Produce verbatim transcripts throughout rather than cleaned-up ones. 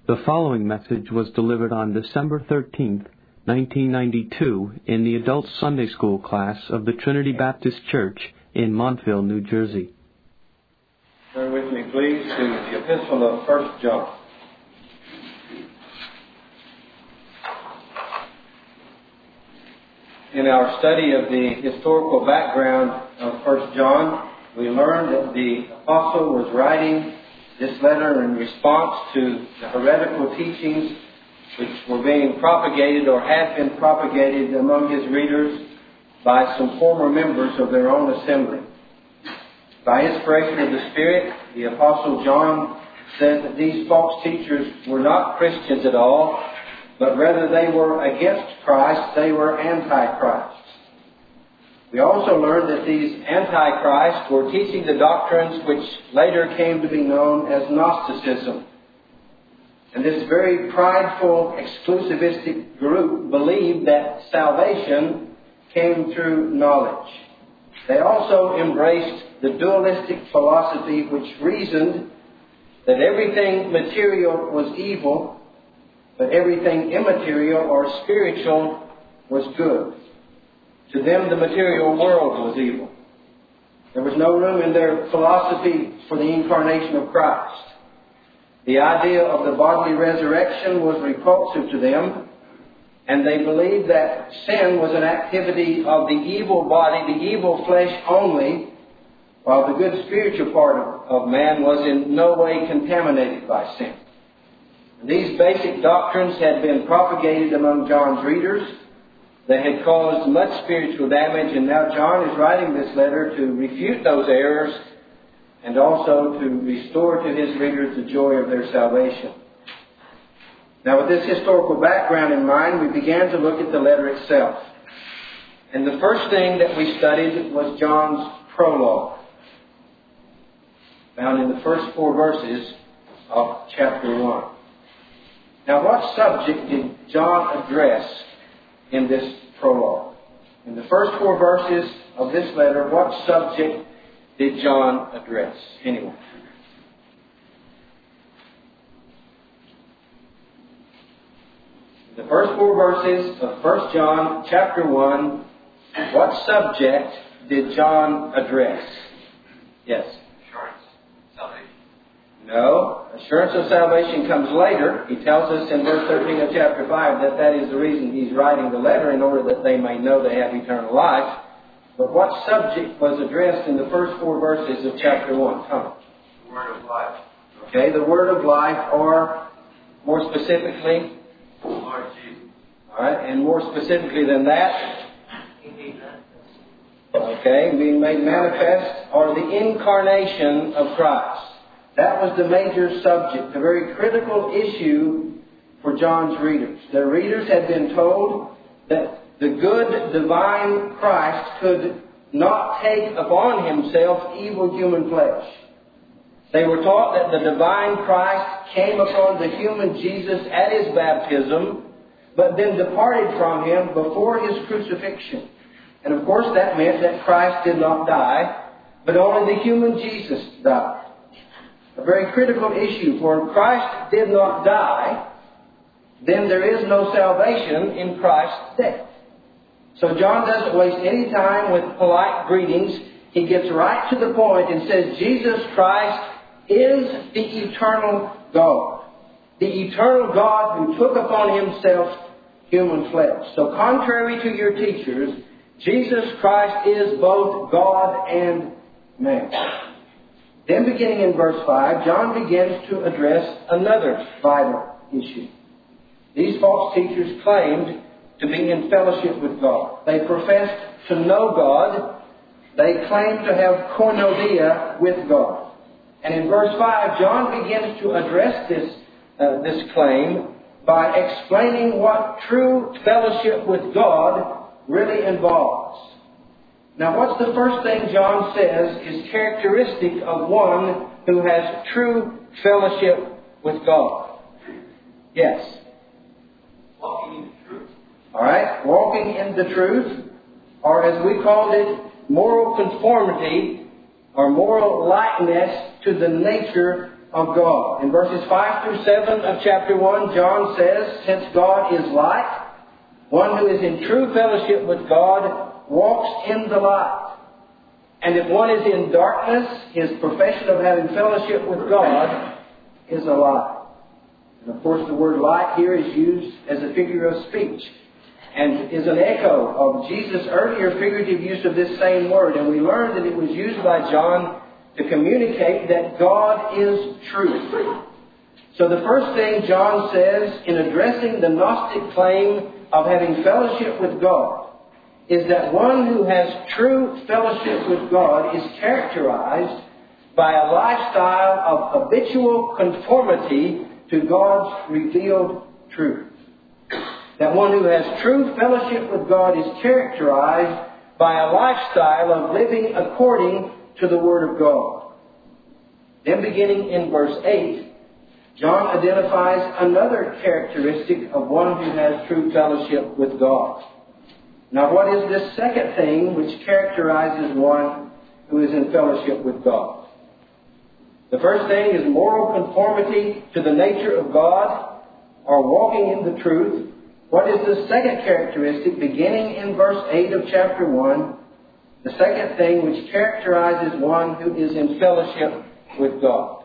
The following message was delivered on December thirteenth, nineteen ninety-two, in the Adult Sunday School class of the Trinity Baptist Church in Montville, New Jersey. Turn with me, please, to the Epistle of First John. In our study of the historical background of First John, we learned that the apostle was writing this letter in response to the heretical teachings which were being propagated or had been propagated among his readers by some former members of their own assembly. By inspiration of the Spirit, the Apostle John said that these false teachers were not Christians at all, but rather they were against Christ, they were antichrists. We also learned that these antichrists were teaching the doctrines which later came to be known as Gnosticism. And this very prideful, exclusivistic group believed that salvation came through knowledge. They also embraced the dualistic philosophy which reasoned that everything material was evil, but everything immaterial or spiritual was good. To them, the material world was evil. There was no room in their philosophy for the incarnation of Christ. The idea of the bodily resurrection was repulsive to them, and they believed that sin was an activity of the evil body, the evil flesh only, while the good spiritual part of man was in no way contaminated by sin. These basic doctrines had been propagated among John's readers. They had caused much spiritual damage, and now John is writing this letter to refute those errors and also to restore to his readers the joy of their salvation. Now, with this historical background in mind, we began to look at the letter itself. And the first thing that we studied was John's prologue, found in the first four verses of chapter one. Now, what subject did John address in this prologue? In the first four verses of this letter, what subject did John address? Anyone? In the first four verses of First John chapter one, what subject did John address? Yes? No. Assurance of salvation comes later. He tells us in verse thirteen of chapter five that that is the reason he's writing the letter, in order that they may know they have eternal life. But what subject was addressed in the first four verses of chapter one? Come. The word of life. Okay, the word of life, or more specifically? Lord Jesus. All right, and more specifically than that? Okay, being made manifest, or the incarnation of Christ. That was the major subject, a very critical issue for John's readers. Their readers had been told that the good divine Christ could not take upon himself evil human flesh. They were taught that the divine Christ came upon the human Jesus at his baptism, but then departed from him before his crucifixion. And of course that meant that Christ did not die, but only the human Jesus died. A very critical issue, for if Christ did not die, then there is no salvation in Christ's death. So John doesn't waste any time with polite greetings. He gets right to the point and says Jesus Christ is the eternal God. The eternal God who took upon himself human flesh. So contrary to your teachers, Jesus Christ is both God and man. Then beginning in verse five, John begins to address another vital issue. These false teachers claimed to be in fellowship with God. They professed to know God. They claimed to have koinonia with God. And in verse five, John begins to address this, uh, this claim by explaining what true fellowship with God really involves. Now, what's the first thing John says is characteristic of one who has true fellowship with God? Yes? Walking in the truth. All right, walking in the truth, or as we called it, moral conformity or moral likeness to the nature of God. In verses five through seven of chapter one, John says, since God is light, one who is in true fellowship with God walks in the light. And if one is in darkness, his profession of having fellowship with God is a lie. And of course the word light here is used as a figure of speech and is an echo of Jesus' earlier figurative use of this same word. And we learned that it was used by John to communicate that God is truth. So the first thing John says in addressing the Gnostic claim of having fellowship with God is that one who has true fellowship with God is characterized by a lifestyle of habitual conformity to God's revealed truth. That one who has true fellowship with God is characterized by a lifestyle of living according to the Word of God. Then beginning in verse eight, John identifies another characteristic of one who has true fellowship with God. Now, what is this second thing which characterizes one who is in fellowship with God? The first thing is moral conformity to the nature of God, or walking in the truth. What is the second characteristic, beginning in verse eight of chapter one? The second thing which characterizes one who is in fellowship with God.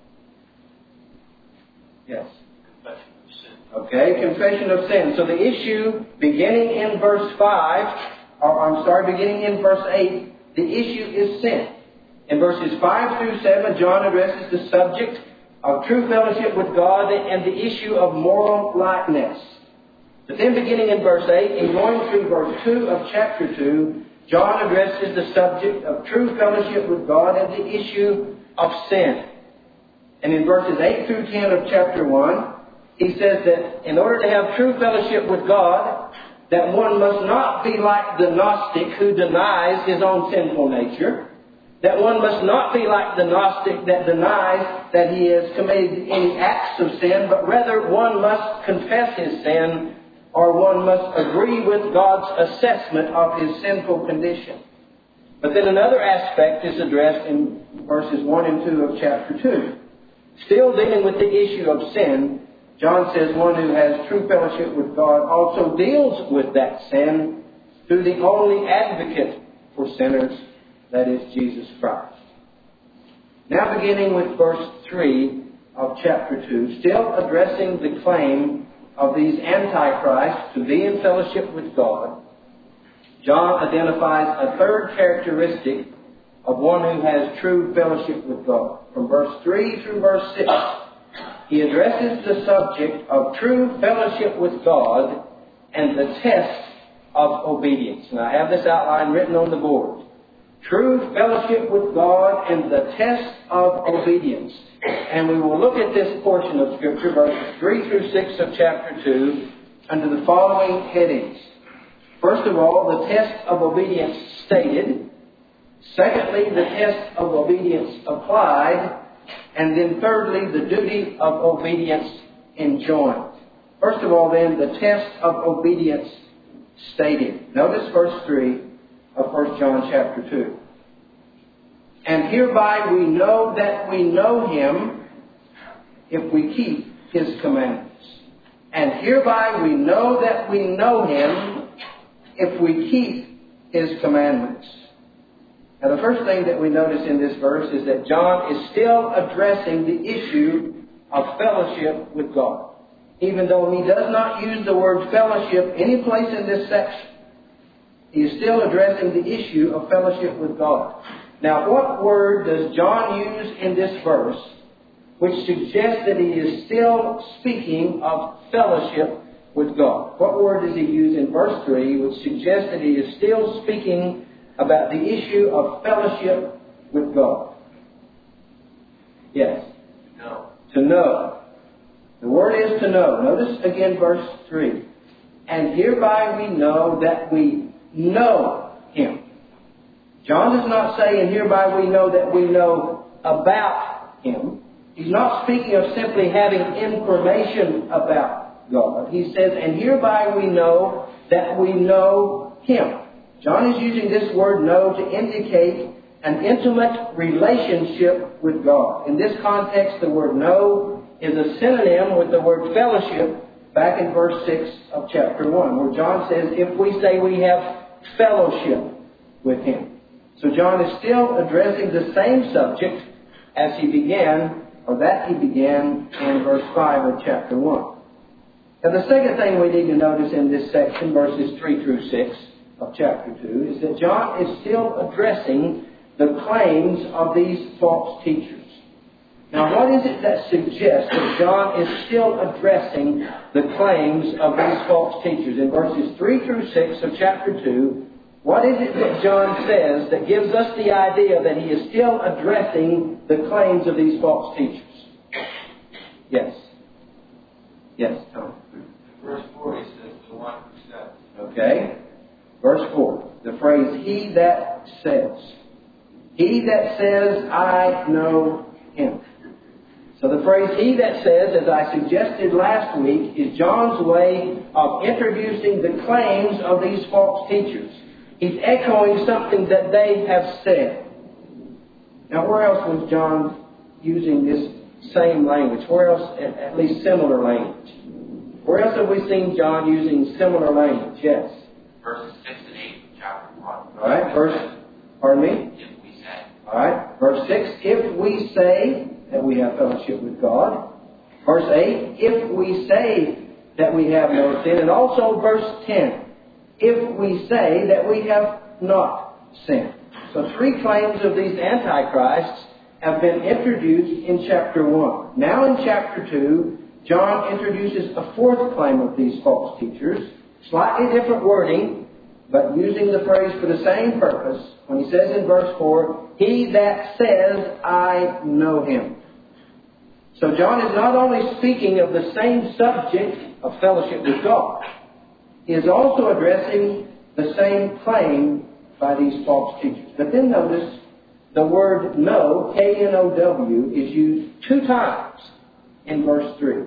Yes. Confession of sin. Okay, confession of sin. So the issue beginning in verse five, or I'm sorry, beginning in verse eight, the issue is sin. In verses five through seven, John addresses the subject of true fellowship with God and the issue of moral likeness. But then beginning in verse eight and going through verse two of chapter two, John addresses the subject of true fellowship with God and the issue of sin. And in verses eight through ten of chapter one, he says that in order to have true fellowship with God, that one must not be like the Gnostic who denies his own sinful nature. That one must not be like the Gnostic that denies that he has committed any acts of sin, but rather one must confess his sin, or one must agree with God's assessment of his sinful condition. But then another aspect is addressed in verses one and two of chapter two. Still dealing with the issue of sin, John says one who has true fellowship with God also deals with that sin through the only advocate for sinners, that is Jesus Christ. Now beginning with verse three of chapter two, still addressing the claim of these antichrists to be in fellowship with God, John identifies a third characteristic of one who has true fellowship with God. From verse three through verse six, he addresses the subject of true fellowship with God and the test of obedience. And I have this outline written on the board. True fellowship with God and the test of obedience. And we will look at this portion of Scripture, verses three through six of chapter two, under the following headings. First of all, the test of obedience stated. Secondly, the test of obedience applied. And then thirdly, the duty of obedience enjoined. First of all, then, the test of obedience stated. Notice verse three of First John chapter two. And hereby we know that we know Him if we keep His commandments. And hereby we know that we know Him if we keep His commandments. Now the first thing that we notice in this verse is that John is still addressing the issue of fellowship with God. Even though he does not use the word fellowship any place in this section, he is still addressing the issue of fellowship with God. Now, what word does John use in this verse which suggests that he is still speaking of fellowship with God? What word does he use in verse three which suggests that he is still speaking about the issue of fellowship with God? Yes? No. To know. The word is to know. Notice again verse three. And hereby we know that we know Him. John does not say, and hereby we know that we know about Him. He's not speaking of simply having information about God. He says, and hereby we know that we know Him. John is using this word know to indicate an intimate relationship with God. In this context, the word know is a synonym with the word fellowship back in verse six of chapter one, where John says, if we say we have fellowship with Him. So John is still addressing the same subject as he began, or that he began in verse five of chapter one. Now the second thing we need to notice in this section, verses three through six of chapter two, is that John is still addressing the claims of these false teachers. Now what is it that suggests that John is still addressing the claims of these false teachers? In verses three through six of chapter two, what is it that John says that gives us the idea that he is still addressing the claims of these false teachers? Yes. Yes, Tom. Verse four, he says, the one who says. Okay. Verse four. The phrase, he that says. He that says, I know him. So the phrase, he that says, as I suggested last week, is John's way of introducing the claims of these false teachers. He's echoing something that they have said. Now, where else was John using this same language? Where else, at least similar language? Where else have we seen John using similar language? Yes. Verses six and eight of chapter one. All right. Verse, pardon me? If we say. All right. Verse six, if we say that we have fellowship with God. Verse eight, if we say that we have no sin. And also verse ten, if we say that we have not sinned. So three claims of these antichrists have been introduced in chapter one. Now in chapter two, John introduces a fourth claim of these false teachers. Slightly different wording, but using the phrase for the same purpose. When he says in verse four, he that says, I know him. So John is not only speaking of the same subject of fellowship with God, he is also addressing the same claim by these false teachers. But then notice the word know, K N O W, is used two times in verse three.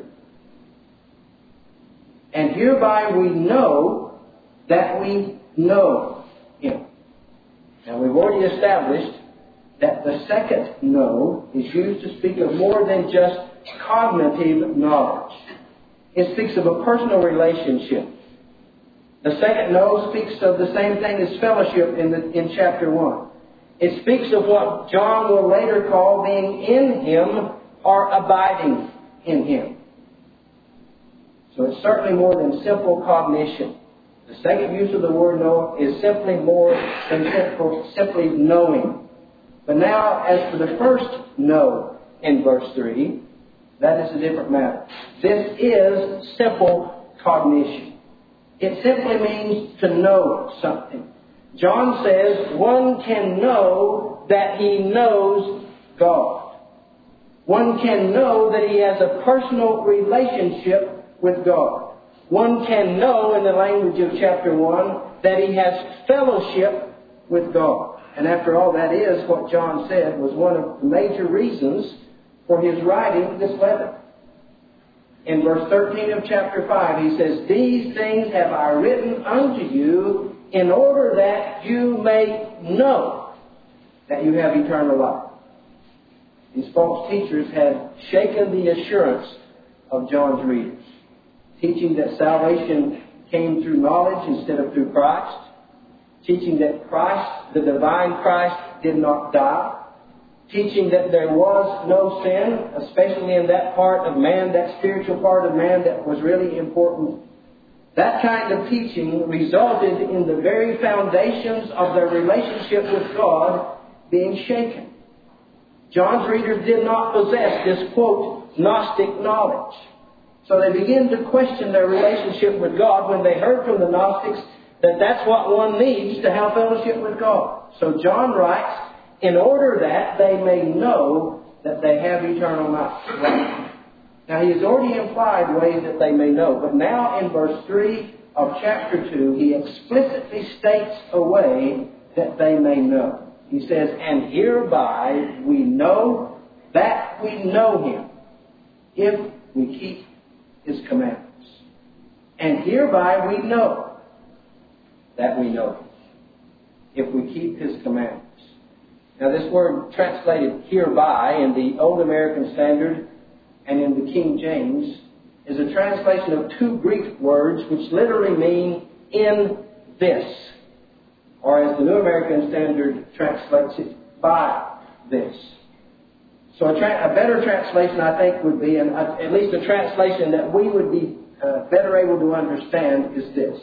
And hereby we know that we know him. Now we've already established that the second know is used to speak of more than just cognitive knowledge. It speaks of a personal relationship. The second know speaks of the same thing as fellowship in, the, in chapter one. It speaks of what John will later call being in him or abiding in him. So it's certainly more than simple cognition. The second use of the word know is simply more than simple, simply knowing. But now, as for the first know in verse three, that is a different matter. This is simple cognition. It simply means to know something. John says one can know that he knows God. One can know that he has a personal relationship with God. One can know, in the language of chapter one, that he has fellowship with God. And after all, that is what John said was one of the major reasons for his writing this letter. In verse thirteen of chapter five, he says, these things have I written unto you in order that you may know that you have eternal life. These false teachers had shaken the assurance of John's readers, teaching that salvation came through knowledge instead of through Christ, teaching that Christ, the divine Christ, did not die, teaching that there was no sin, especially in that part of man, that spiritual part of man that was really important. That kind of teaching resulted in the very foundations of their relationship with God being shaken. John's readers did not possess this, quote, Gnostic knowledge. So they began to question their relationship with God when they heard from the Gnostics that that's what one needs to have fellowship with God. So John writes, in order that they may know that they have eternal life. Now he has already implied ways that they may know, but now in verse three of chapter two, he explicitly states a way that they may know. He says, and hereby we know that we know him, if we keep his commandments. And hereby we know that we know him, if we keep his commandments. Now this word translated hereby in the Old American Standard and in the King James is a translation of two Greek words which literally mean in this, or as the New American Standard translates it, by this. So a, tra- a better translation, I think, would be, and at least a translation that we would be uh, better able to understand, is this.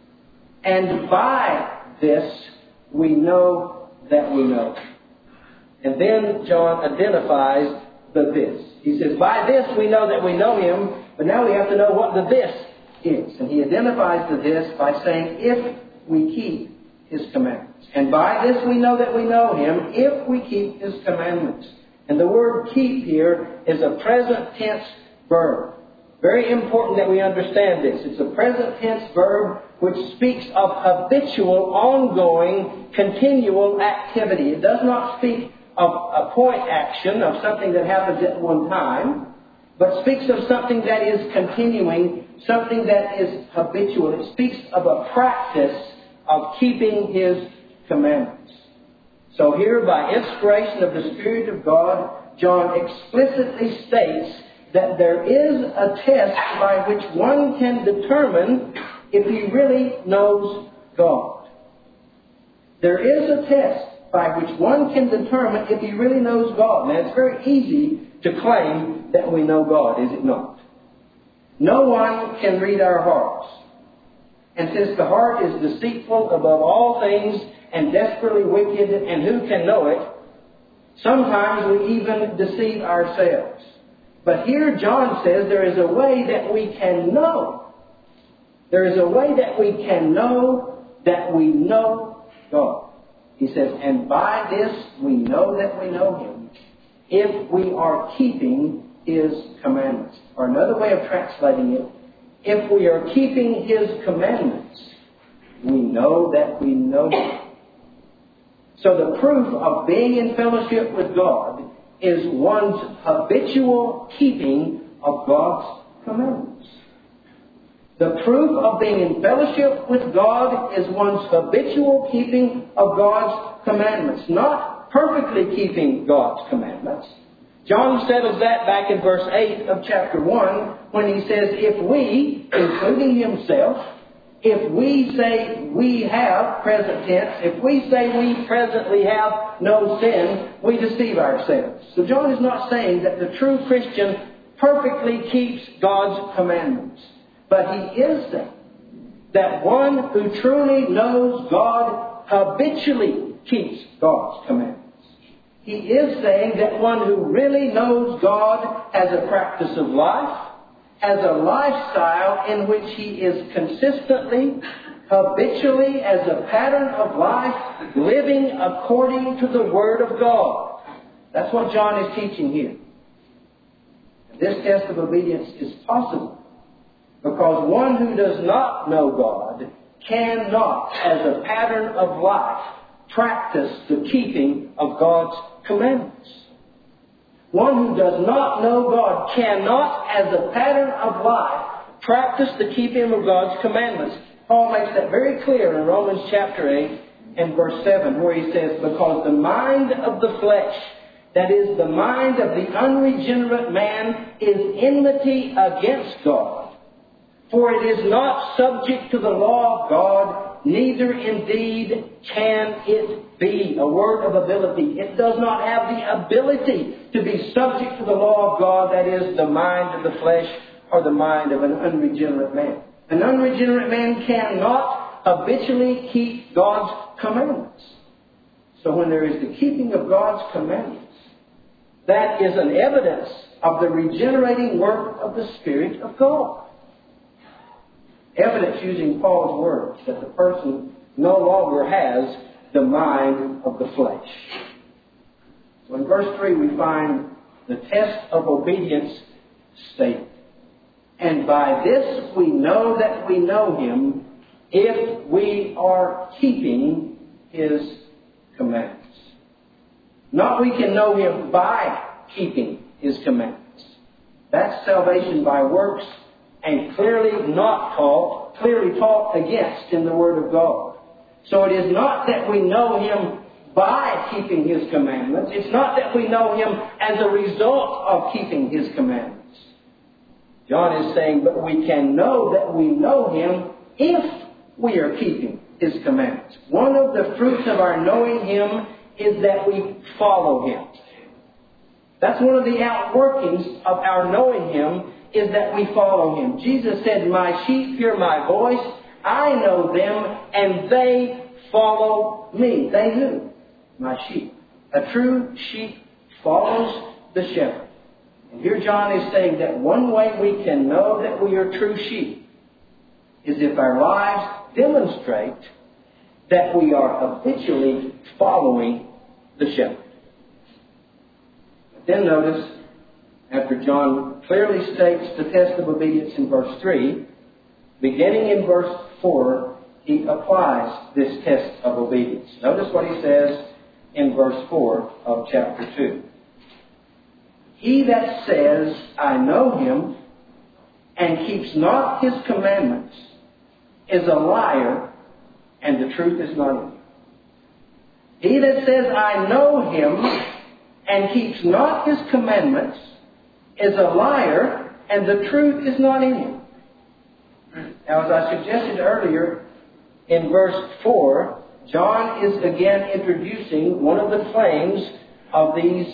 And by this we know that we know. And then John identifies the this. He says, by this we know that we know him, but now we have to know what the this is. And he identifies the this by saying, if we keep his commandments. And by this we know that we know him, if we keep his commandments. And the word keep here is a present tense verb. Very important that we understand this. It's a present tense verb which speaks of habitual, ongoing, continual activity. It does not speak of a point action, of something that happens at one time, but speaks of something that is continuing, something that is habitual. It speaks of a practice of keeping his commandments. So here, by inspiration of the Spirit of God, John explicitly states that there is a test by which one can determine if he really knows God. There is a test by which one can determine if he really knows God. Now, it's very easy to claim that we know God, is it not? No one can read our hearts. And since the heart is deceitful above all things and desperately wicked, and who can know it, sometimes we even deceive ourselves. But here John says there is a way that we can know. There is a way that we can know that we know God. He says, and by this we know that we know him, if we are keeping his commandments. Or another way of translating it, if we are keeping his commandments, we know that we know him. So the proof of being in fellowship with God is one's habitual keeping of God's commandments. The proof of being in fellowship with God is one's habitual keeping of God's commandments, not perfectly keeping God's commandments. John settles that back in verse eight of chapter one when he says, if we, including himself, if we say we have, present tense, if we say we presently have no sin, we deceive ourselves. So John is not saying that the true Christian perfectly keeps God's commandments. But he is saying that one who truly knows God habitually keeps God's commandments. He is saying that one who really knows God has a practice of life, has a lifestyle in which he is consistently, habitually, as a pattern of life, living according to the Word of God. That's what John is teaching here. This test of obedience is possible because one who does not know God cannot, as a pattern of life, practice the keeping of God's commandments. One who does not know God cannot, as a pattern of life, practice the keeping of God's commandments. Paul makes that very clear in Romans chapter eight and verse seven, where he says, because the mind of the flesh, that is, the mind of the unregenerate man, is enmity against God. For it is not subject to the law of God, neither indeed can it be. A word of ability. It does not have the ability to be subject to the law of God, that is, the mind of the flesh or the mind of an unregenerate man. An unregenerate man cannot habitually keep God's commandments. So when there is the keeping of God's commandments, that is an evidence of the regenerating work of the Spirit of God. Evidence using Paul's words that the person no longer has the mind of the flesh. So in verse three we find the test of obedience stated. And by this we know that we know him if we are keeping his commandments. Not we can know him by keeping his commandments. That's salvation by works, and clearly not taught, clearly taught against in the Word of God. So it is not that we know him by keeping His commandments. It's not that we know Him as a result of keeping His commandments. John is saying, but we can know that we know Him if we are keeping His commandments. One of the fruits of our knowing Him is that we follow Him. That's one of the outworkings of our knowing Him, is that we follow Him. Jesus said, my sheep hear my voice, I know them, and they follow me. They who? My sheep. A true sheep follows the shepherd. And here John is saying that one way we can know that we are true sheep is if our lives demonstrate that we are habitually following the shepherd. But then notice, after John clearly states the test of obedience in verse three, beginning in verse four, he applies this test of obedience. Notice what he says in verse four of chapter two. He that says, I know Him, and keeps not His commandments, is a liar, and the truth is not in him. He that says, I know Him, and keeps not His commandments, is a liar, and the truth is not in him. Now, as I suggested earlier, in verse four, John is again introducing one of the claims of these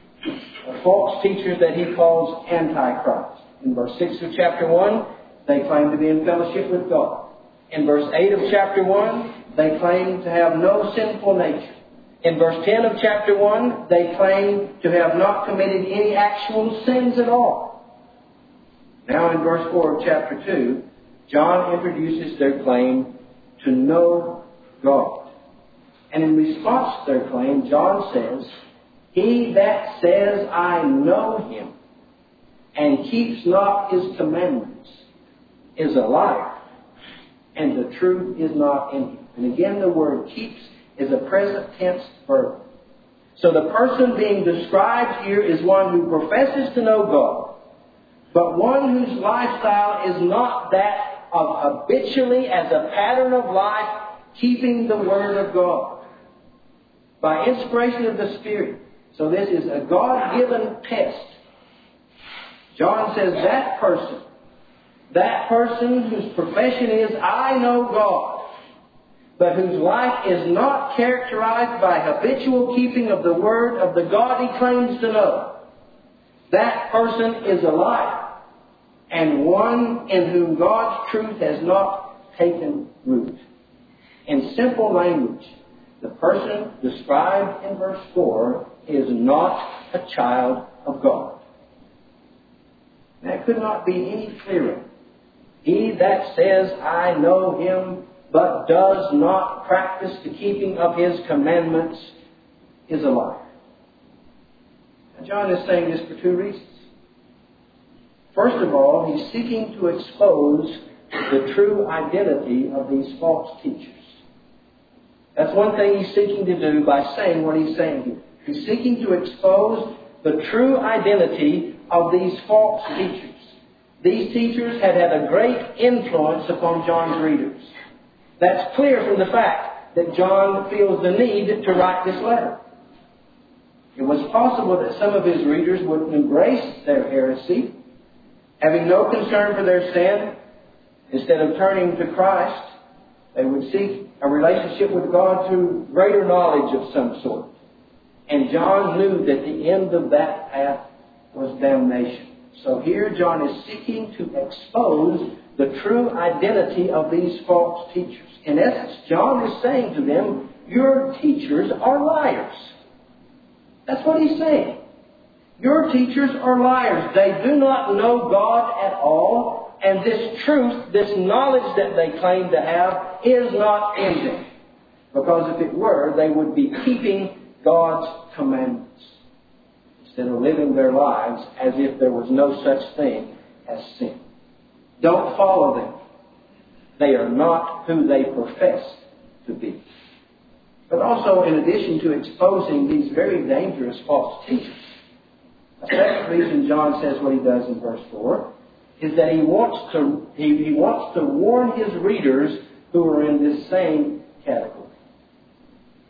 false teachers that he calls Antichrist. In verse six of chapter one, they claim to be in fellowship with God. In verse eight of chapter one, they claim to have no sinful nature. In verse ten of chapter one, they claim to have not committed any actual sins at all. Now in verse four of chapter two, John introduces their claim to know God. And in response to their claim, John says, he that says, I know Him, and keeps not His commandments, is a liar, and the truth is not in him. And again, the word keeps is a present tense verb. So the person being described here is one who professes to know God, but one whose lifestyle is not that of habitually, as a pattern of life, keeping the Word of God by inspiration of the Spirit. So this is a God-given test. John says that person, that person whose profession is, I know God, but whose life is not characterized by habitual keeping of the Word of the God he claims to know, that person is a liar, and one in whom God's truth has not taken root. In simple language, the person described in verse four is not a child of God. That could not be any clearer. He that says, I know Him, but does not practice the keeping of His commandments, is a liar. Now, John is saying this for two reasons. First of all, he's seeking to expose the true identity of these false teachers. That's one thing he's seeking to do by saying what he's saying here. He's seeking to expose the true identity of these false teachers. These teachers had had a great influence upon John's readers. That's clear from the fact that John feels the need to write this letter. It was possible that some of his readers would embrace their heresy, having no concern for their sin. Instead of turning to Christ, they would seek a relationship with God through greater knowledge of some sort. And John knew that the end of that path was damnation. So here John is seeking to expose the true identity of these false teachers. In essence, John is saying to them, your teachers are liars. That's what he's saying. Your teachers are liars. They do not know God at all, and this truth, this knowledge that they claim to have, is not in them. Because if it were, they would be keeping God's commandments instead of living their lives as if there was no such thing as sin. Don't follow them. They are not who they profess to be. But also, in addition to exposing these very dangerous false teachers, a second reason John says what he does in verse four is that he wants to he, he wants to warn his readers who are in this same category.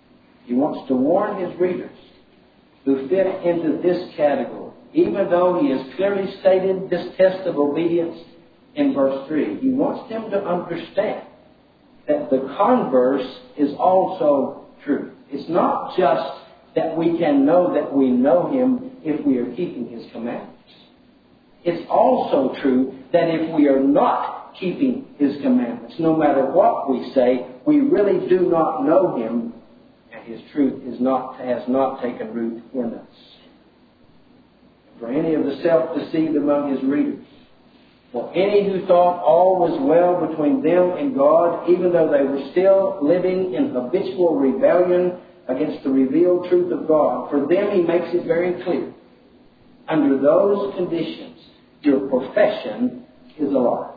He wants to warn his readers who fit into this category. Even though he has clearly stated this test of obedience in verse three, he wants them to understand that the converse is also true. It's not just that we can know that we know him if we are keeping his commandments. It's also true that if we are not keeping his commandments, no matter what we say, we really do not know him, and his truth is not, has not taken root in us. For any of the self-deceived among his readers, for any who thought all was well between them and God, even though they were still living in habitual rebellion against the revealed truth of God, for them he makes it very clear. Under those conditions, your profession is a lie.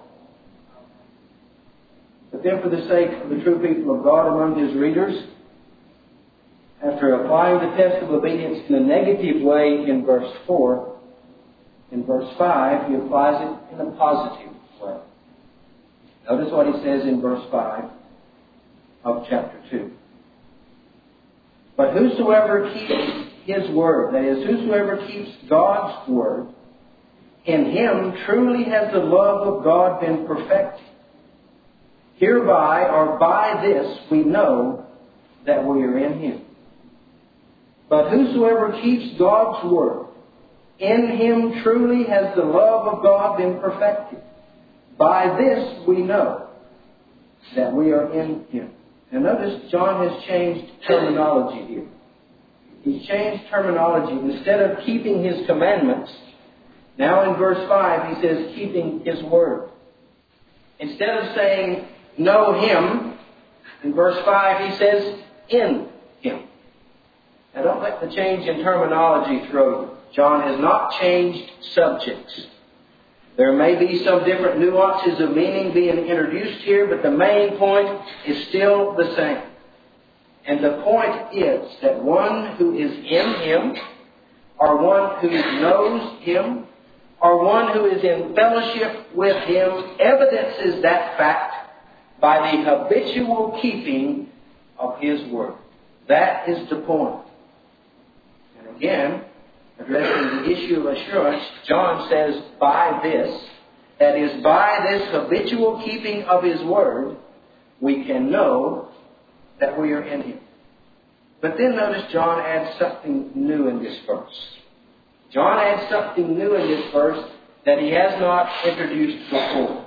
But then for the sake of the true people of God among his readers, after applying the test of obedience in a negative way in verse four, in verse five, he applies it in a positive way. Notice what he says in verse five of chapter two. But whosoever keeps his word, that is, whosoever keeps God's word, in him truly has the love of God been perfected. Hereby, or by this, we know that we are in him. But whosoever keeps God's word, in him truly has the love of God been perfected. By this we know that we are in him. Now notice John has changed terminology here. He's changed terminology. Instead of keeping his commandments, now in verse five he says keeping his word. Instead of saying know him, in verse five he says in him. Now don't let the change in terminology throw you. John has not changed subjects. There may be some different nuances of meaning being introduced here, but the main point is still the same. And the point is that one who is in him, or one who knows him, or one who is in fellowship with him, evidences that fact by the habitual keeping of his word. That is the point. And again, addressing the issue of assurance, John says, by this, that is, by this habitual keeping of his word, we can know that we are in him. But then notice John adds something new in this verse. John adds something new in this verse that he has not introduced before.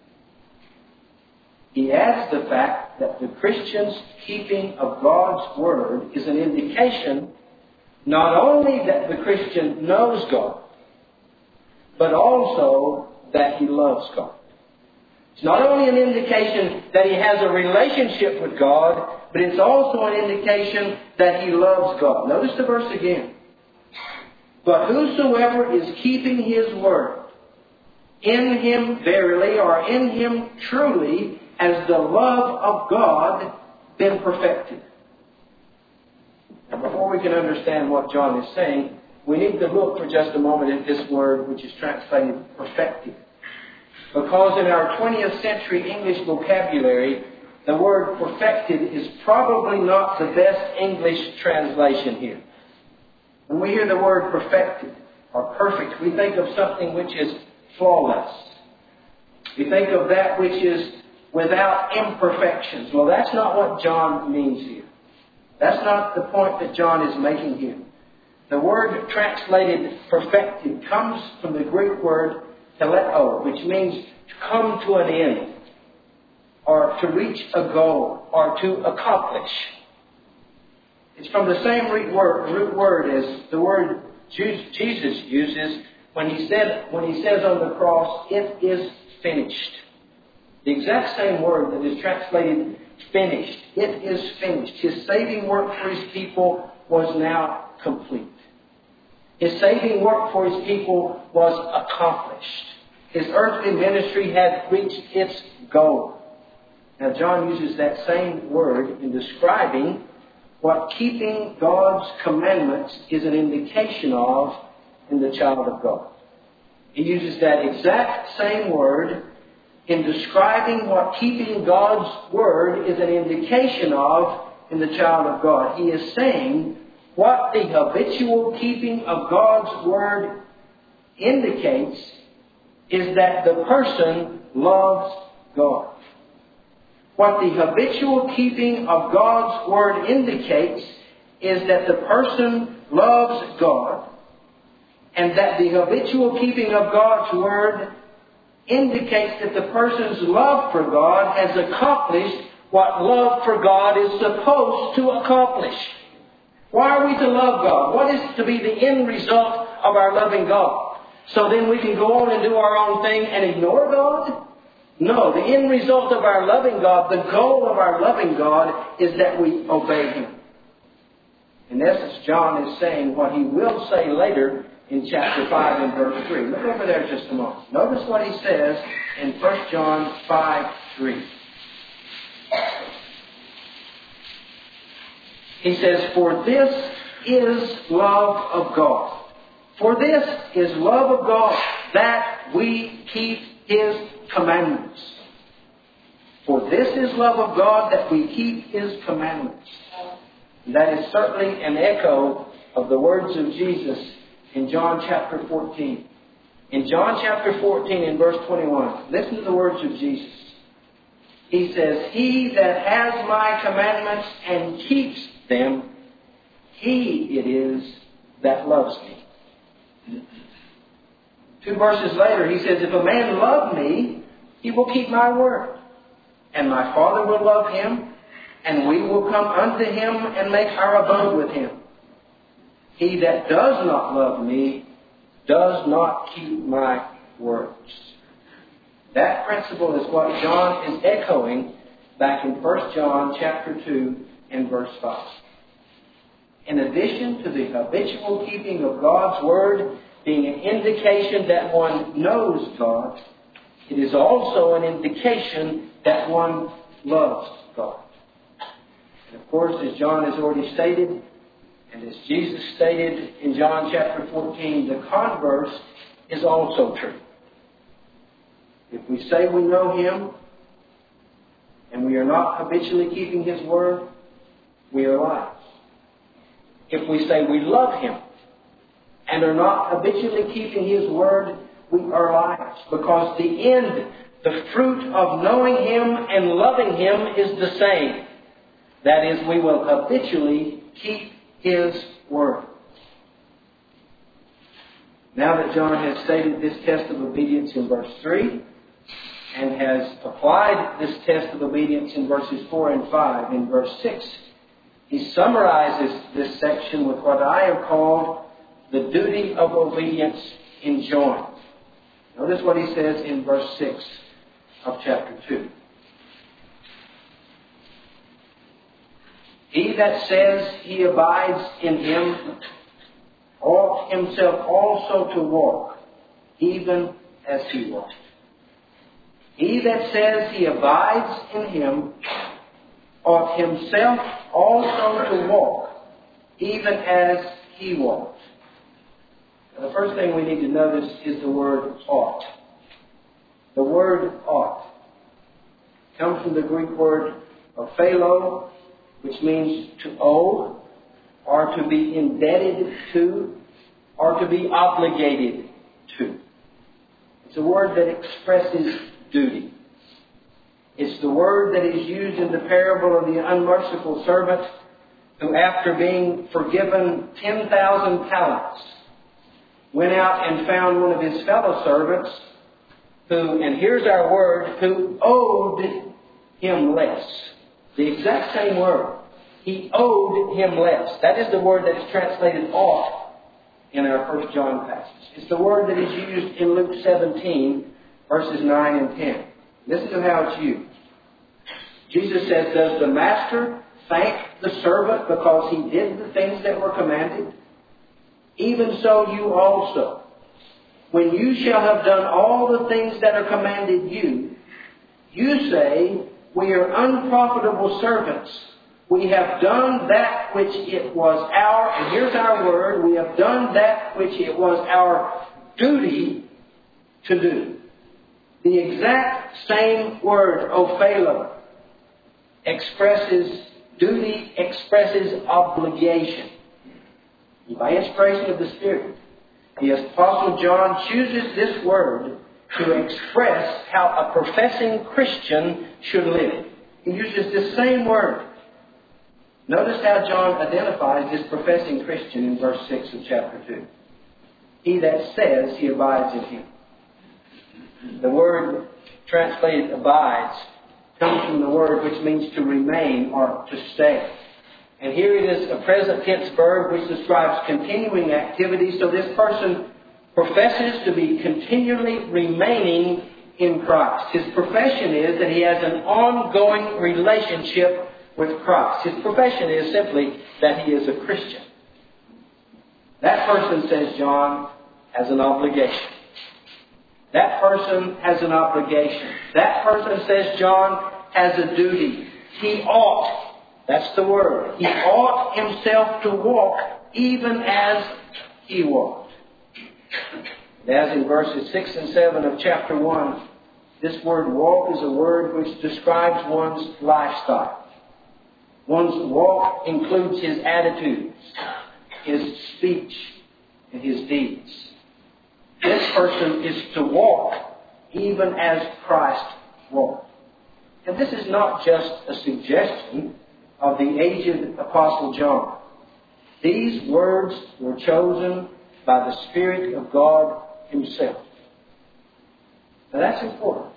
He adds the fact that the Christian's keeping of God's word is an indication not only that the Christian knows God, but also that he loves God. It's not only an indication that he has a relationship with God, but it's also an indication that he loves God. Notice the verse again. But whosoever is keeping his word, in him verily, or in him truly, has the love of God been perfected. Now, before we can understand what John is saying, we need to look for just a moment at this word which is translated perfected. Because in our twentieth century English vocabulary, the word perfected is probably not the best English translation here. When we hear the word perfected or perfect, we think of something which is flawless. We think of that which is without imperfections. Well, that's not what John means here. That's not the point that John is making here. The word translated perfected comes from the Greek word teleo, which means to come to an end, or to reach a goal, or to accomplish. It's from the same root word, root word as the word Jesus uses when he said, when he says on the cross, "It is finished." The exact same word that is translated finished. It is finished. His saving work for his people was now complete. His saving work for his people was accomplished. His earthly ministry had reached its goal. Now John uses that same word in describing what keeping God's commandments is an indication of in the child of God. He uses that exact same word in describing what keeping God's word is an indication of in the child of God. He is saying what the habitual keeping of God's Word indicates is that the person loves God. What the habitual keeping of God's Word indicates is that the person loves God, and that the habitual keeping of God's Word indicates that the person's love for God has accomplished what love for God is supposed to accomplish. Why are we to love God? What is to be the end result of our loving God? So then we can go on and do our own thing and ignore God? No, the end result of our loving God, the goal of our loving God, is that we obey Him. In essence, John is saying what he will say later in chapter five and verse three. Look over there just a moment. Notice what he says in First John five three. He says, "For this is love of God. For this is love of God, that we keep His commandments." For this is love of God, that we keep His commandments. And that is certainly an echo of the words of Jesus in John chapter fourteen. In John chapter fourteen and verse twenty-one, listen to the words of Jesus. He says, "He that has my commandments and keeps them, he it is that loves me." Two verses later, he says, "If a man love me, he will keep my word. And my Father will love him, and we will come unto him and make our abode with him. He that does not love me does not keep my words." That principle is what John is echoing back in First John chapter two and verse five. In addition to the habitual keeping of God's Word being an indication that one knows God, it is also an indication that one loves God. And of course, as John has already stated, and as Jesus stated in John chapter fourteen, the converse is also true. If we say we know Him, and we are not habitually keeping His Word, we are liars. If we say we love Him, and are not habitually keeping His Word, we are liars. Because the end, the fruit of knowing Him and loving Him is the same. That is, we will habitually keep His Word. Now that John has stated this test of obedience in verse three, and has applied this test of obedience in verses four and five, in verse six, he summarizes this section with what I have called the duty of obedience enjoined. Notice what he says in verse six of chapter two. "He that says he abides in Him ought himself also to walk, even as He walked. He that says he abides in Him ought himself also to walk, even as He walked." Now, the first thing we need to notice is the word ought. The word ought comes from the Greek word ophelo, which means to owe, or to be indebted to, or to be obligated to. It's a word that expresses duty. It's the word that is used in the parable of the unmerciful servant who, after being forgiven ten thousand talents, went out and found one of his fellow servants who, and here's our word, who owed him less. The exact same word. He owed him less. That is the word that is translated ought in our First John passage. It's the word that is used in Luke seventeen, verses nine and ten. Listen to how it's used. Jesus says, "Does the master thank the servant because he did the things that were commanded? Even so you also, when you shall have done all the things that are commanded you, you say, we are unprofitable servants. We have done that which it was our," and here's our word, "we have done that which it was our duty to do." The exact same word, ophelo, expresses duty expresses obligation. By inspiration of the Spirit, the Apostle John chooses this word to express how a professing Christian should live. He uses this same word. Notice how John identifies this professing Christian in verse six of chapter two. He that says he abides in him. The word translated abides comes from the word which means to remain or to stay. And here it is a present tense verb which describes continuing activity. So this person professes to be continually remaining in Christ. His profession is that he has an ongoing relationship with Christ. His profession is simply that he is a Christian. That person, says John, has an obligation. That person has an obligation. That person, says John, has a duty. He ought, that's the word, he ought himself to walk even as he walked. And as in verses six and seven of chapter one, this word walk is a word which describes one's lifestyle. One's walk includes his attitudes, his speech, and his deeds. This person is to walk even as Christ walked. And this is not just a suggestion of the aged Apostle John. These words were chosen by the Spirit of God Himself. Now that's important.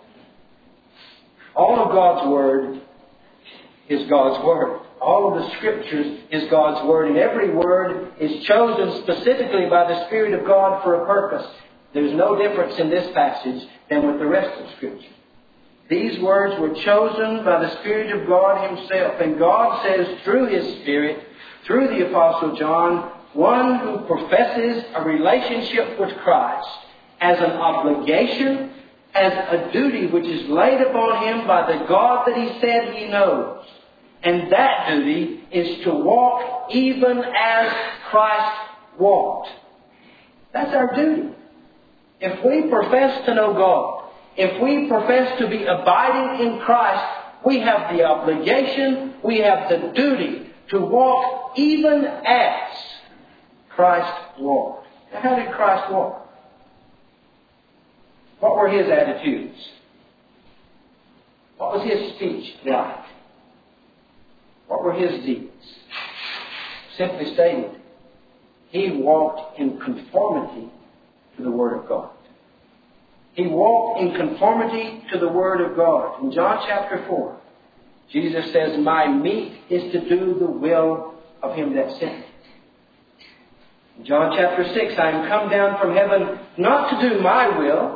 All of God's Word is God's Word. All of the Scriptures is God's Word. And every word is chosen specifically by the Spirit of God for a purpose. There's no difference in this passage than with the rest of Scripture. These words were chosen by the Spirit of God Himself. And God says through His Spirit, through the Apostle John, one who professes a relationship with Christ as an obligation, as a duty which is laid upon him by the God that he said he knows. And that duty is to walk even as Christ walked. That's our duty. If we profess to know God, if we profess to be abiding in Christ, we have the obligation, we have the duty to walk even as Christ walked. Now, how did Christ walk? What were His attitudes? What was His speech like? What were His deeds? Simply stated, He walked in conformity to the Word of God. He walked in conformity to the Word of God. In John chapter four, Jesus says, "My meat is to do the will of Him that sent me." In John chapter six, "I am come down from heaven not to do my will,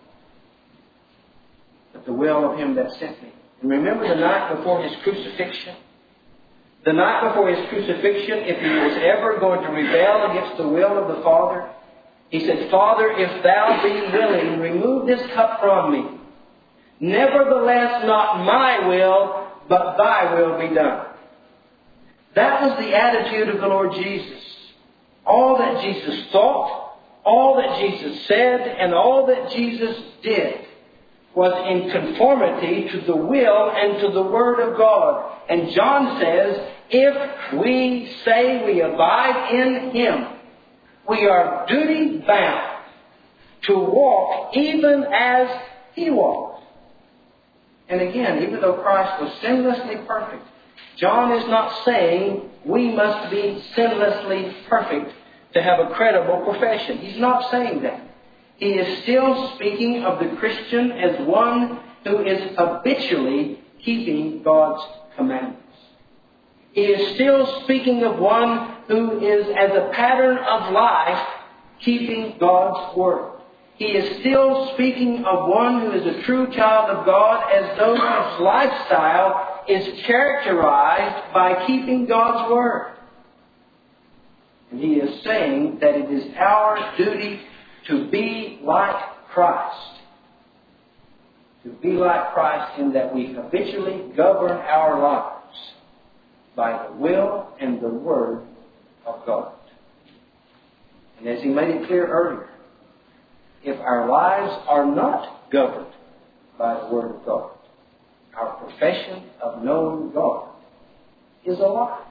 but the will of Him that sent me." And remember the night before His crucifixion? The night before His crucifixion, if He was ever going to rebel against the will of the Father, He said, "Father, if Thou be willing, remove this cup from me. Nevertheless, not my will, but Thy will be done." That was the attitude of the Lord Jesus. All that Jesus thought, all that Jesus said, and all that Jesus did was in conformity to the will and to the Word of God. And John says, if we say we abide in Him, we are duty bound to walk even as He walked. And again, even though Christ was sinlessly perfect, John is not saying we must be sinlessly perfect to have a credible profession. He's not saying that. He is still speaking of the Christian as one who is habitually keeping God's commandments. He is still speaking of one who is, as a pattern of life, keeping God's Word. He is still speaking of one who is a true child of God as though his lifestyle is characterized by keeping God's Word. And he is saying that it is our duty to be like Christ. To be like Christ in that we habitually govern our lives by the will and the Word of God. And as he made it clear earlier, if our lives are not governed by the Word of God, our profession of knowing God is a lie.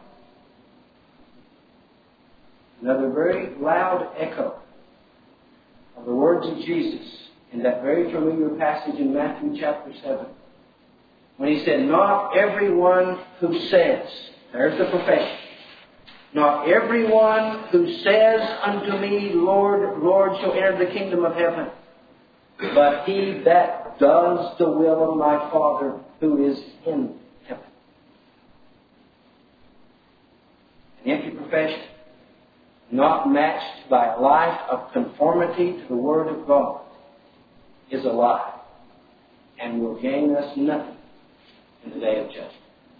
Another very loud echo of the words of Jesus in that very familiar passage in Matthew chapter seven, when he said, not everyone who says, there's the profession, not everyone who says unto me, Lord, Lord, shall enter the kingdom of heaven, but he that does the will of my Father who is in heaven. An empty profession, not matched by a life of conformity to the Word of God, is a lie and will gain us nothing in the day of judgment.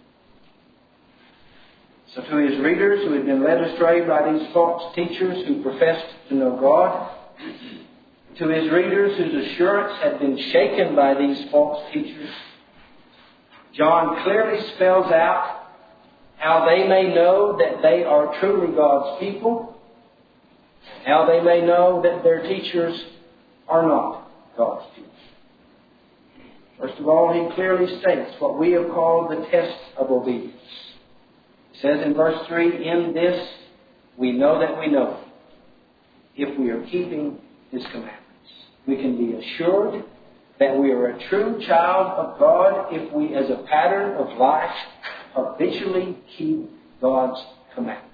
So to his readers who had been led astray by these false teachers who professed to know God, to his readers whose assurance had been shaken by these false teachers, John clearly spells out how they may know that they are truly God's people, how they may know that their teachers are not God's people. First of all, he clearly states what we have called the test of obedience. He says in verse three, in this we know that we know Him, if we are keeping His commandments. We can be assured that we are a true child of God if we, as a pattern of life, habitually keep God's commandments.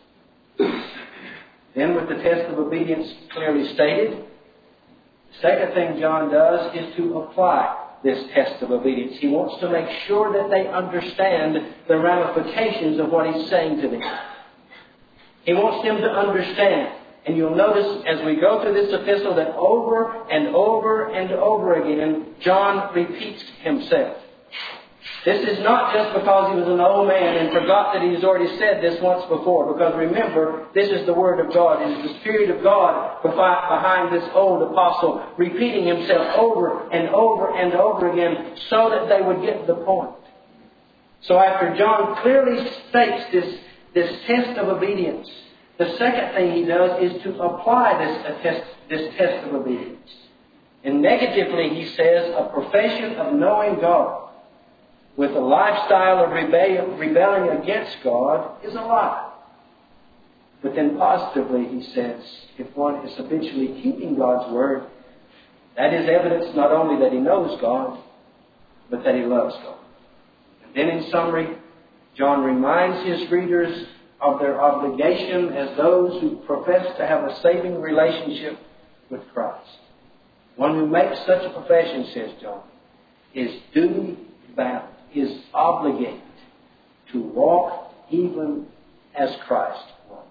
Then, with the test of obedience clearly stated, the second thing John does is to apply this test of obedience. He wants to make sure that they understand the ramifications of what he's saying to them. He wants them to understand. And you'll notice as we go through this epistle that over and over and over again, John repeats himself. This is not just because he was an old man and forgot that he's already said this once before. Because remember, this is the Word of God. It is the Spirit of God behind this old apostle, repeating himself over and over and over again so that they would get the point. So after John clearly states this, this test of obedience, the second thing he does is to apply this test, this test of obedience. And negatively, he says, a profession of knowing God with a lifestyle of rebellion, rebelling against God is a lie. But then positively, he says, if one is habitually keeping God's Word, that is evidence not only that he knows God, but that he loves God. And then in summary, John reminds his readers of their obligation as those who profess to have a saving relationship with Christ. One who makes such a profession, says John, is duty bound, is obligated to walk even as Christ walked.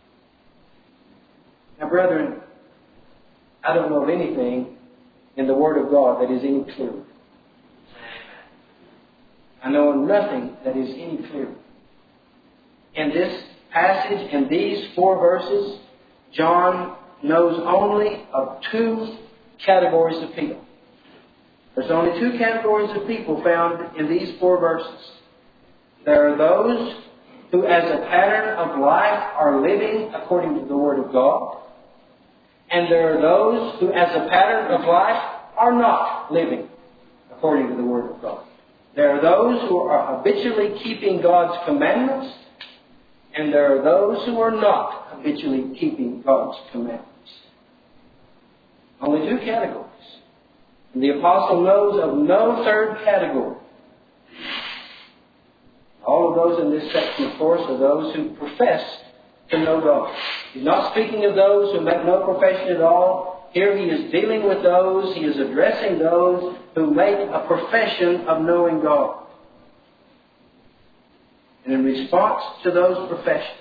Now, brethren, I don't know of anything in the Word of God that is any clearer. I know of nothing that is any clearer. In this passage, in these four verses, John knows only of two categories of people. There's only two categories of people found in these four verses. There are those who, as a pattern of life, are living according to the Word of God. And there are those who, as a pattern of life, are not living according to the Word of God. There are those who are habitually keeping God's commandments, and there are those who are not habitually keeping God's commandments. Only two categories. And the apostle knows of no third category. All of those in this section, of course, are those who profess to know God. He's not speaking of those who make no profession at all. Here he is dealing with those, he is addressing those who make a profession of knowing God. And in response to those professions,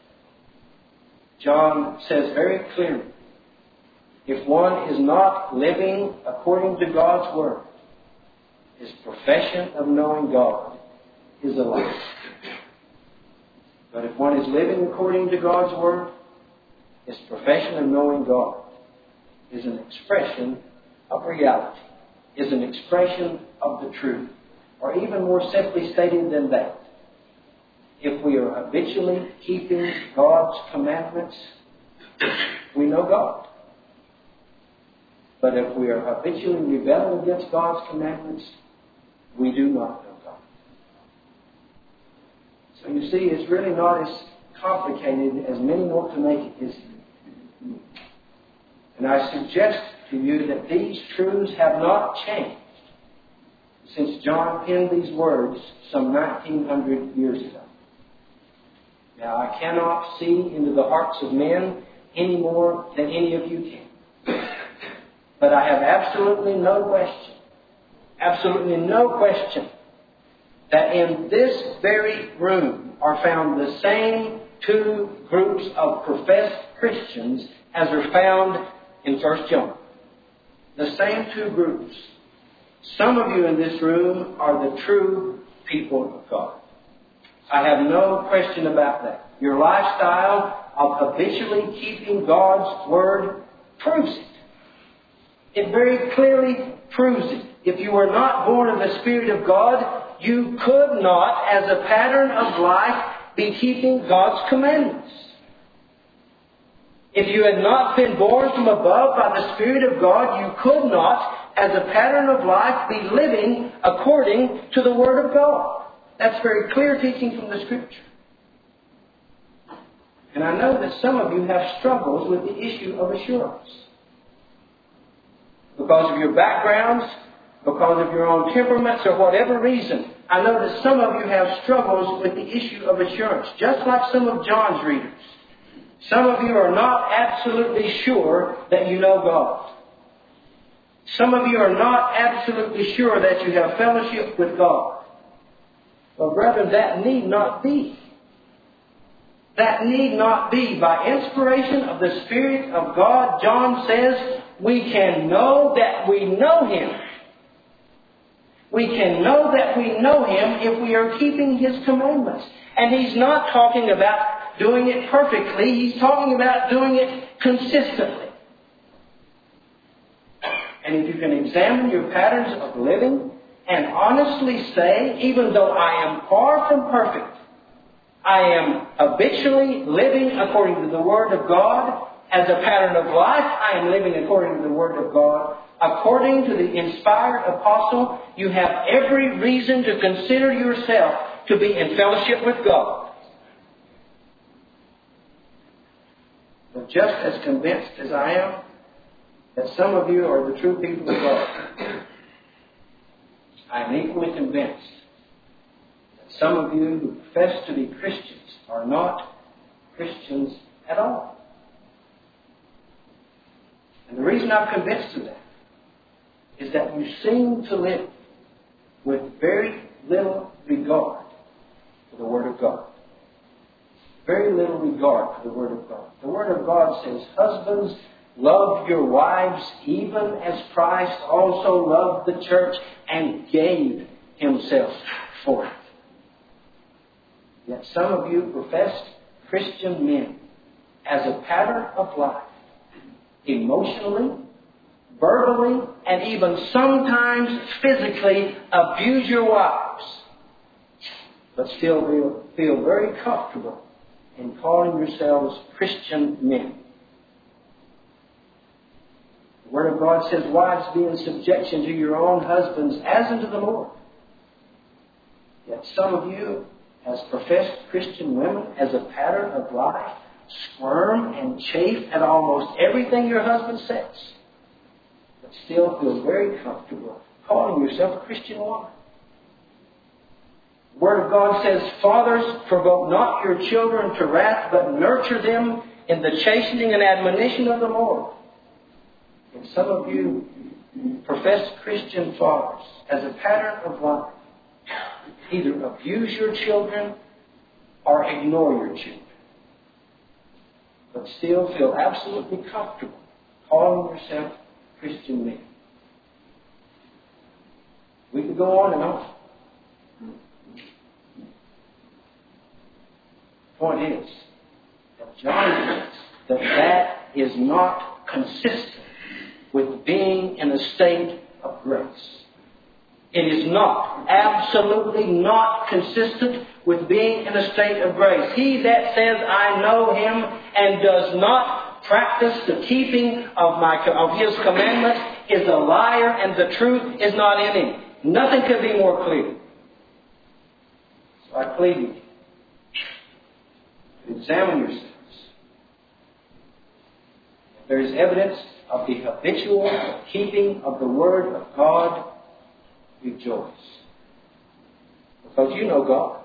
John says very clearly, if one is not living according to God's Word, his profession of knowing God is a lie. But if one is living according to God's Word, his profession of knowing God is an expression of reality, is an expression of the truth. Or even more simply stated than that, if we are habitually keeping God's commandments, we know God. But if we are habitually rebelling against God's commandments, we do not know God. So you see, it's really not as complicated as many want to make it, is it? And I suggest to you that these truths have not changed since John penned these words some nineteen hundred years ago. Now, I cannot see into the hearts of men any more than any of you can. But I have absolutely no question, absolutely no question, that in this very room are found the same two groups of professed Christians as are found in First John. The same two groups. Some of you in this room are the true people of God. I have no question about that. Your lifestyle of habitually keeping God's Word proves it. It very clearly proves it. If you were not born of the Spirit of God, you could not, as a pattern of life, be keeping God's commandments. If you had not been born from above by the Spirit of God, you could not, as a pattern of life, be living according to the Word of God. That's very clear teaching from the Scripture. And I know that some of you have struggles with the issue of assurance. Because of your backgrounds, because of your own temperaments, or whatever reason, I know that some of you have struggles with the issue of assurance, just like some of John's readers. Some of you are not absolutely sure that you know God. Some of you are not absolutely sure that you have fellowship with God. Well, brethren, that need not be. That need not be. By inspiration of the Spirit of God, John says, we can know that we know Him. We can know that we know Him if we are keeping His commandments. And He's not talking about doing it perfectly. He's talking about doing it consistently. And if you can examine your patterns of living and honestly say, even though I am far from perfect, I am habitually living according to the Word of God. As a pattern of life, I am living according to the Word of God. According to the inspired apostle, you have every reason to consider yourself to be in fellowship with God. But just as convinced as I am that some of you are the true people of God, I am equally convinced that some of you who profess to be Christians are not Christians at all. And the reason I'm convinced of that is that you seem to live with very little regard for the Word of God. Very little regard for the Word of God. The Word of God says, husbands, love your wives even as Christ also loved the church and gave Himself for it. Yet some of you professed Christian men, as a pattern of life, emotionally, verbally, and even sometimes physically abuse your wives, but still feel, feel very comfortable in calling yourselves Christian men. The Word of God says, wives, be in subjection to your own husbands as unto the Lord. Yet some of you, as professed Christian women, as a pattern of life, squirm and chafe at almost everything your husband says, but still feel very comfortable calling yourself a Christian woman. The Word of God says, fathers, provoke not your children to wrath, but nurture them in the chastening and admonition of the Lord. And some of you profess Christian fathers, as a pattern of life, either abuse your children or ignore your children, but still feel absolutely comfortable calling yourself Christian men. We could go on and on. The point is that John says that that is not consistent with being in a state of grace. It is not, absolutely not consistent with being in a state of grace. He that says, I know Him, and does not practice the keeping of, my, of His commandments is a liar, and the truth is not in him. Nothing could be more clear. So I plead with you, to examine yourselves. If there is evidence of the habitual keeping of the Word of God, rejoice. Because you know God.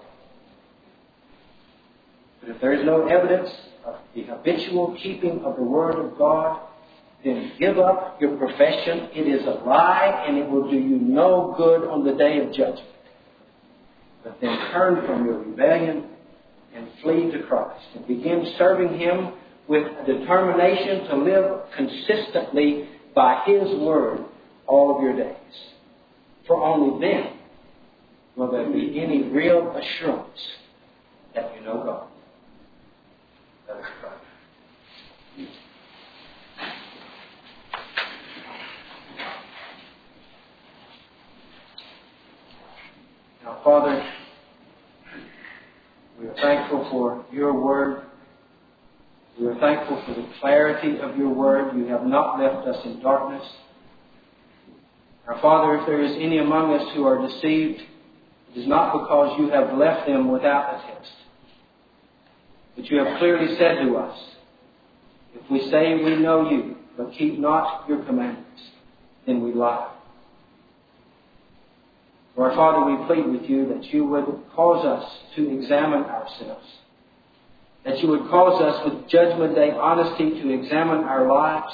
But if there is no evidence of the habitual keeping of the Word of God, then give up your profession. It is a lie, and it will do you no good on the day of judgment. But then turn from your rebellion and flee to Christ and begin serving Him with a determination to live consistently by His Word all of your days. For only then will there be any real assurance that you know God. Let us pray. Now, Father, we are thankful for your Word. We are thankful for the clarity of your Word. You have not left us in darkness. Our Father, if there is any among us who are deceived, it is not because you have left them without a test. But you have clearly said to us, if we say we know you, but keep not your commandments, then we lie. So our Father, we plead with you that you would cause us to examine ourselves. That you would cause us with Judgment Day honesty to examine our lives.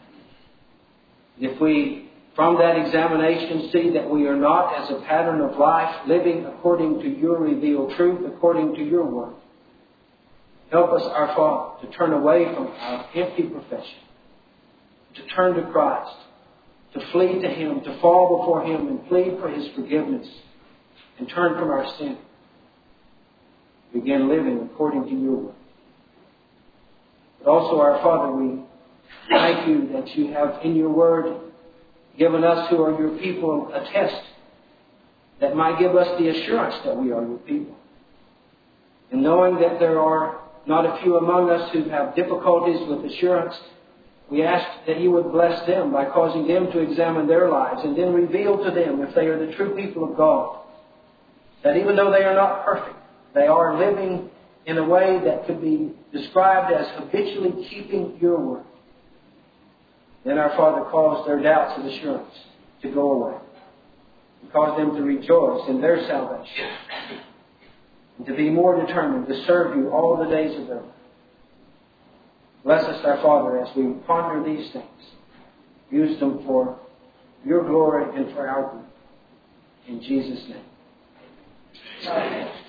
If we, from that examination, see that we are not as a pattern of life living according to your revealed truth, according to your word, help us, our Father, to turn away from our empty profession, to turn to Christ, to flee to Him, to fall before Him and plead for His forgiveness, and turn from our sin. Begin living according to your word. But also, our Father, we thank you that you have in your word given us who are your people a test that might give us the assurance that we are your people. And knowing that there are not a few among us who have difficulties with assurance, we ask that you would bless them by causing them to examine their lives and then reveal to them, if they are the true people of God, that even though they are not perfect, they are living in a way that could be described as habitually keeping your word. Then our Father calls their doubts of assurance to go away. And cause them to rejoice in their salvation. And to be more determined to serve you all the days of their life. Bless us, our Father, as we ponder these things. Use them for your glory and for our good. In Jesus' name. Amen.